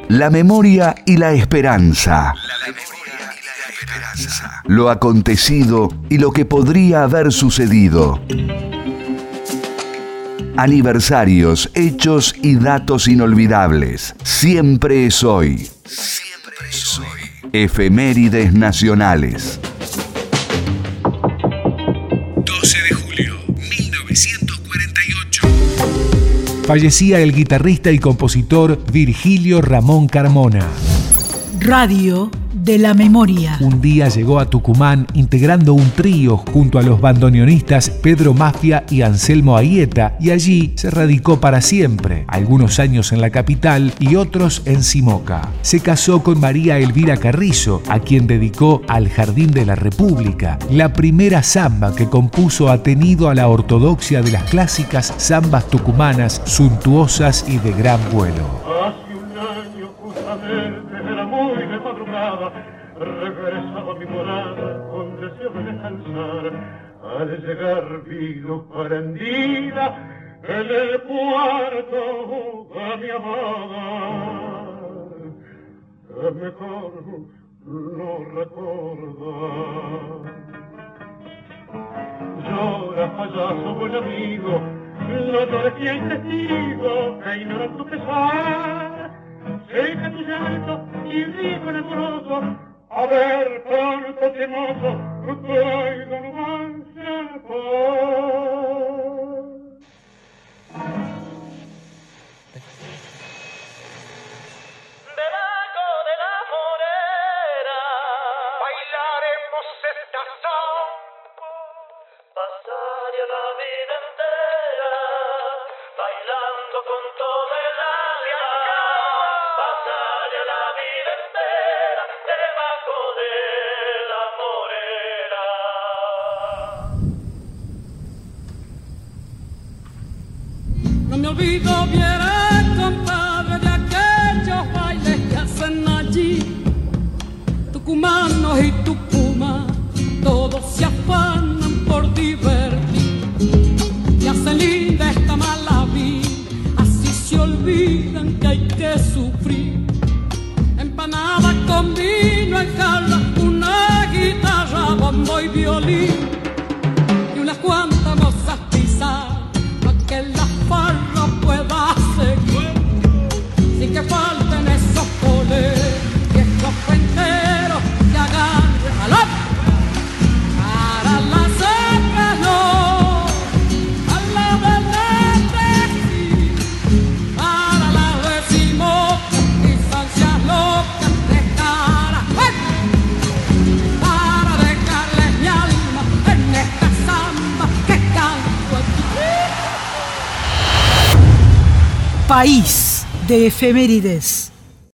La memoria y la esperanza. Lo acontecido y lo que podría haber sucedido. Aniversarios, hechos y datos inolvidables. Siempre es hoy. Siempre es hoy. Efemérides nacionales. 12 de julio, 1948. Fallecía el guitarrista y compositor Virgilio Ramón Carmona. Radio de la memoria. Un día llegó a Tucumán integrando un trío junto a los bandoneonistas Pedro Mafia y Anselmo Aieta, y allí se radicó para siempre, algunos años en la capital y otros en Simoca. Se casó con María Elvira Carrizo, a quien dedicó Al Jardín de la República, la primera samba que compuso atenido a la ortodoxia de las clásicas zambas tucumanas suntuosas y de gran vuelo. Regresaba a mi morada con deseo de descansar. Al llegar vi luz prendida en el cuarto de mi amada, que mejor no recordar. Llora, payaso, buen amigo, no llores que hay testigo que ignoran tu pesar. Seca tu llanto y digo en el broto, a ver, pronto temoso, traigo nomás el pan. Debajo de la morera bailaremos esta samba. Pasaré la vida entera bailando con todo el alma. Pasaré la vida entera debajo de la morera. No me olvido bien, compadre, de aquellos bailes que hacen allí. Tucumanos y Tucumán, todos se afanan por divertir. Y hacen linda esta mala vida, así se olvidan que hay que sufrir. Empanada con vino en jarra, una guitarra, bombo y violín, y unas cuantas mozas pisadas, para que la farra pueda seguir, sin que falten esos poleros, viejos penteros que hagan jalón. Para las otras no, a la del norte sí, para las decimos distancias locas de cara, para dejarles mi alma en esta samba que canto aquí. País de efemérides.